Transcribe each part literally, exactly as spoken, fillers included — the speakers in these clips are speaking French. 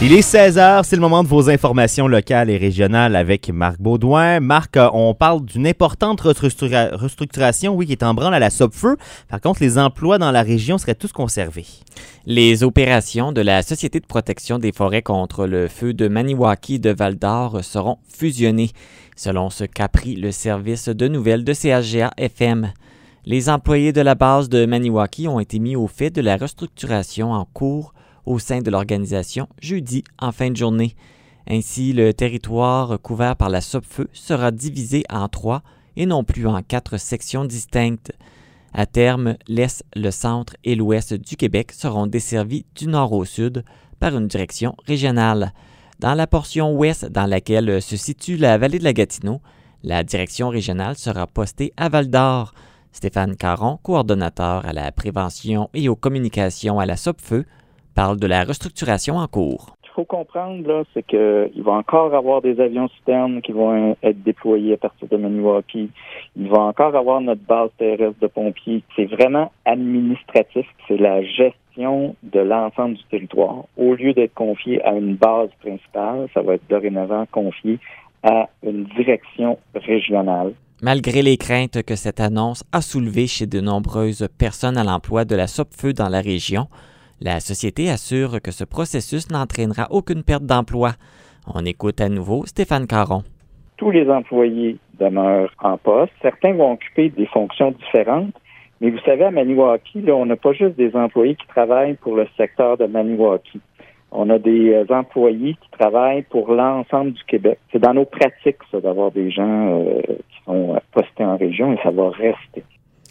Il est seize heures, c'est le moment de vos informations locales et régionales avec Marc Baudouin. Marc, on parle d'une importante restructura- restructuration oui, qui est en branle à la Sopfeu. Par contre, les emplois dans la région seraient tous conservés. Les opérations de la Société de protection des forêts contre le feu de Maniwaki de Val-d'Or seront fusionnées, selon ce qu'apprit le service de nouvelles de C H G A F M. Les employés de la base de Maniwaki ont été mis au fait de la restructuration en cours au sein de l'organisation jeudi en fin de journée. Ainsi, le territoire couvert par la Sopfeu sera divisé en trois et non plus en quatre sections distinctes. À terme, l'Est, le Centre et l'Ouest du Québec seront desservis du nord au sud par une direction régionale. Dans la portion ouest dans laquelle se situe la vallée de la Gatineau, la direction régionale sera postée à Val-d'Or. Stéphane Caron, coordonnateur à la prévention et aux communications à la Sopfeu, parle de la restructuration en cours. Ce qu'il faut comprendre, là, c'est qu'il va encore avoir des avions citernes qui vont être déployés à partir de Maniwaki. Il va encore avoir notre base terrestre de pompiers. C'est vraiment administratif. C'est la gestion de l'ensemble du territoire. Au lieu d'être confié à une base principale, ça va être dorénavant confié à une direction régionale. Malgré les craintes que cette annonce a soulevées chez de nombreuses personnes à l'emploi de la Sopfeu dans la région, la société assure que ce processus n'entraînera aucune perte d'emploi. On écoute à nouveau Stéphane Caron. Tous les employés demeurent en poste. Certains vont occuper des fonctions différentes. Mais vous savez, à Maniwaki, là, on n'a pas juste des employés qui travaillent pour le secteur de Maniwaki. On a des euh, employés qui travaillent pour l'ensemble du Québec. C'est dans nos pratiques, ça, d'avoir des gens euh, qui sont postés en région et ça va rester.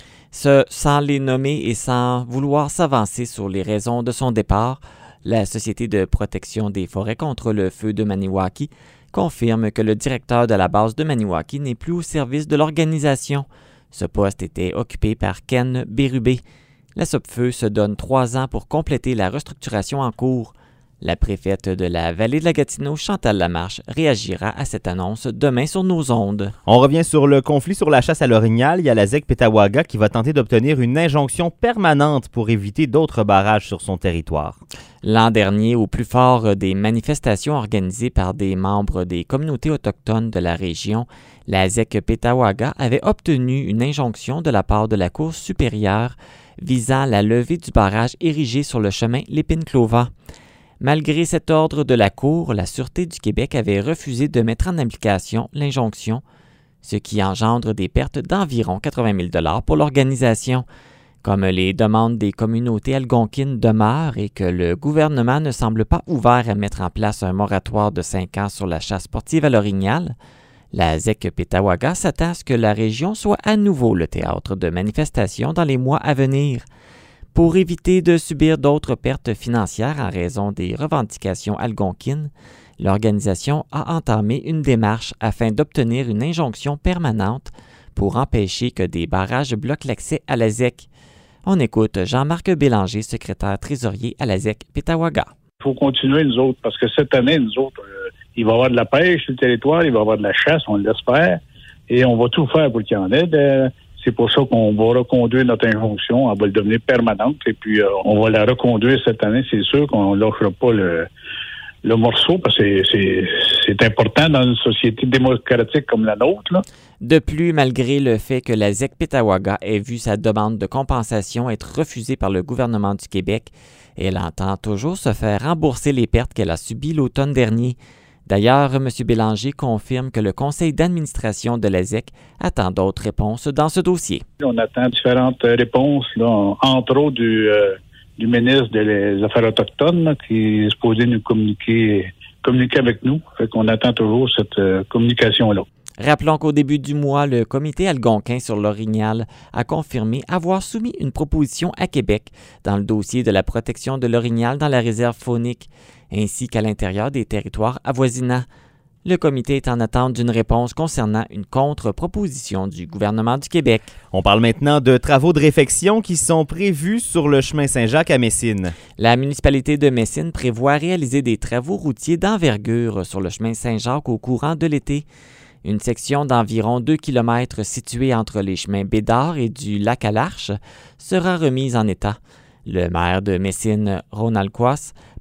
Ce, sans les nommer et sans vouloir s'avancer sur les raisons de son départ, la Société de protection des forêts contre le feu de Maniwaki confirme que le directeur de la base de Maniwaki n'est plus au service de l'organisation. Ce poste était occupé par Ken Bérubé. La Sopfeu se donne trois ans pour compléter la restructuration en cours. La préfète de la vallée de la Gatineau, Chantal Lamarche, réagira à cette annonce demain sur nos ondes. On revient sur le conflit sur la chasse à l'orignal. Il y a la Z E C Petawaga qui va tenter d'obtenir une injonction permanente pour éviter d'autres barrages sur son territoire. L'an dernier, au plus fort des manifestations organisées par des membres des communautés autochtones de la région, la Z E C Petawaga avait obtenu une injonction de la part de la Cour supérieure visant la levée du barrage érigé sur le chemin Lépine-Clova. Malgré cet ordre de la Cour, la Sûreté du Québec avait refusé de mettre en application l'injonction, ce qui engendre des pertes d'environ quatre-vingt mille dollars pour l'organisation. Comme les demandes des communautés algonquines demeurent et que le gouvernement ne semble pas ouvert à mettre en place un moratoire de cinq ans sur la chasse sportive à l'orignal, la Z E C Petawaga s'attend à ce que la région soit à nouveau le théâtre de manifestations dans les mois à venir. Pour éviter de subir d'autres pertes financières en raison des revendications algonquines, l'organisation a entamé une démarche afin d'obtenir une injonction permanente pour empêcher que des barrages bloquent l'accès à la Z E C. On écoute Jean-Marc Bélanger, secrétaire trésorier à la Z E C Petawaga. Il faut continuer, nous autres, parce que cette année, nous autres, euh, il va y avoir de la pêche sur le territoire, il va y avoir de la chasse, on l'espère, et on va tout faire pour qu'il y en ait. De, C'est pour ça qu'on va reconduire notre injonction, on va le devenir permanente et puis euh, on va la reconduire cette année. C'est sûr qu'on ne lâchera pas le, le morceau parce que c'est, c'est, c'est important dans une société démocratique comme la nôtre, là. De plus, malgré le fait que la Z E C Petawaga ait vu sa demande de compensation être refusée par le gouvernement du Québec, elle entend toujours se faire rembourser les pertes qu'elle a subies l'automne dernier. D'ailleurs, M. Bélanger confirme que le conseil d'administration de la Z E C attend d'autres réponses dans ce dossier. On attend différentes réponses, là, entre autres du, euh, du ministre des Affaires autochtones là, qui est supposé nous communiquer, communiquer avec nous. Fait qu'on attend toujours cette euh, communication-là. Rappelons qu'au début du mois, le comité algonquin sur l'orignal a confirmé avoir soumis une proposition à Québec dans le dossier de la protection de l'orignal dans la réserve faunique, ainsi qu'à l'intérieur des territoires avoisinants. Le comité est en attente d'une réponse concernant une contre-proposition du gouvernement du Québec. On parle maintenant de travaux de réfection qui sont prévus sur le chemin Saint-Jacques à Messine. La municipalité de Messine prévoit réaliser des travaux routiers d'envergure sur le chemin Saint-Jacques au courant de l'été. Une section d'environ deux kilomètres située entre les chemins Bédard et du lac à l'Arche sera remise en état. Le maire de Messine, Ronald Quas,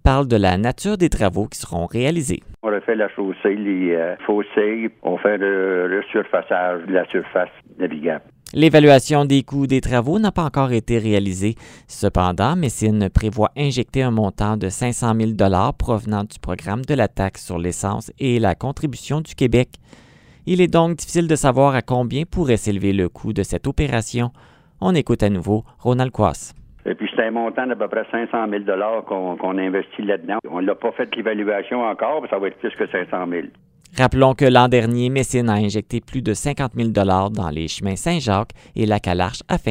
parle de la nature des travaux qui seront réalisés. On refait la chaussée, les euh, fossés, on fait le, le surfaçage de la surface navigable. L'évaluation des coûts des travaux n'a pas encore été réalisée. Cependant, Messine prévoit injecter un montant de cinq cent mille dollars provenant du programme de la taxe sur l'essence et la contribution du Québec. Il est donc difficile de savoir à combien pourrait s'élever le coût de cette opération. On écoute à nouveau Ronald Quass. Et puis, c'est un montant d'à peu près cinq cent mille dollars qu'on, qu'on investit là-dedans. On n'a pas fait l'évaluation encore, mais ça va être plus que cinq cent mille. Rappelons que l'an dernier, Messine a injecté plus de cinquante mille dollars dans les chemins Saint-Jacques et Lac-à-Larche afin